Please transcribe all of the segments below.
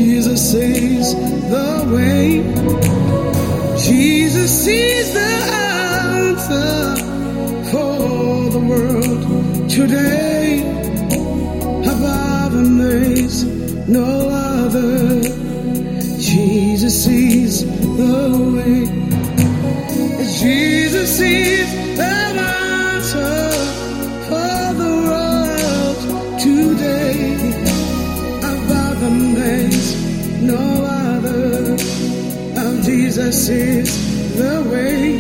Jesus is the way. Jesus is the answer for the world today. Above and there's no other. Jesus is the way. Jesus is the answer for the world today. Above and there's no other. Jesus is the way.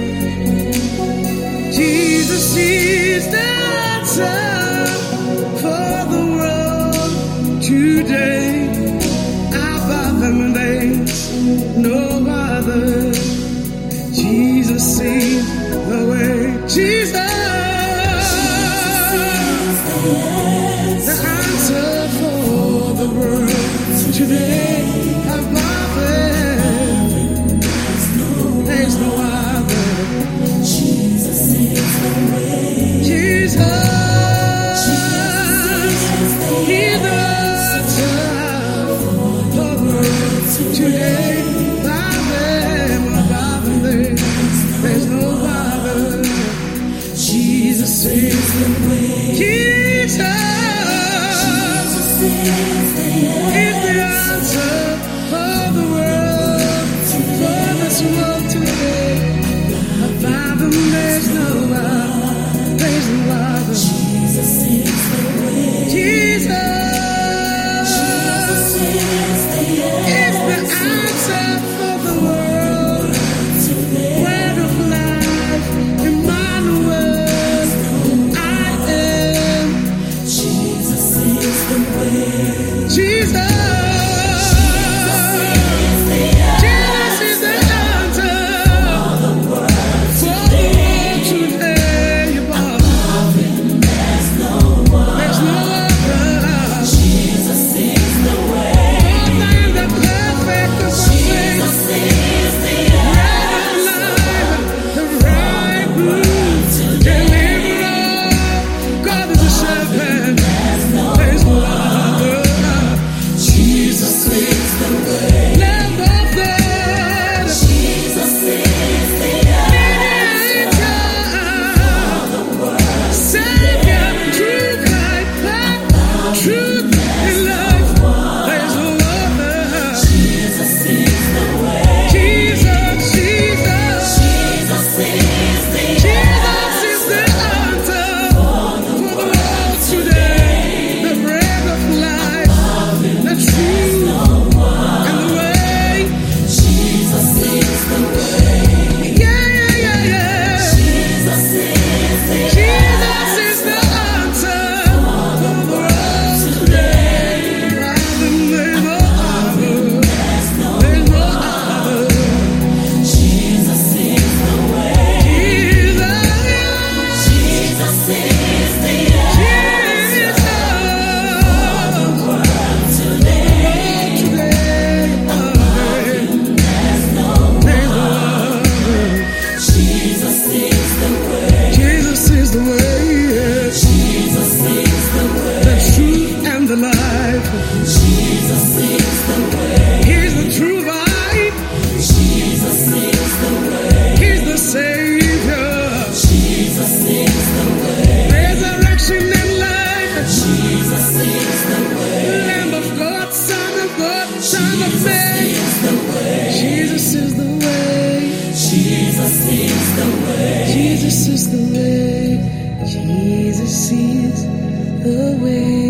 Jesus is the answer for the world today. Above and there's no other. Jesus is the way. Jesus, the answer for the world today. Above it, there's no other. Jesus is the way. Jesus, He's the answer for the world today. Jesus is the way. Jesus is the answer for the world, for this world today. Above him there's no other, there's no other. Jesus is the way. Jesus is the answer for the world. Word of life, Emmanuel. Jesus. Jesus is the way. Jesus is the way.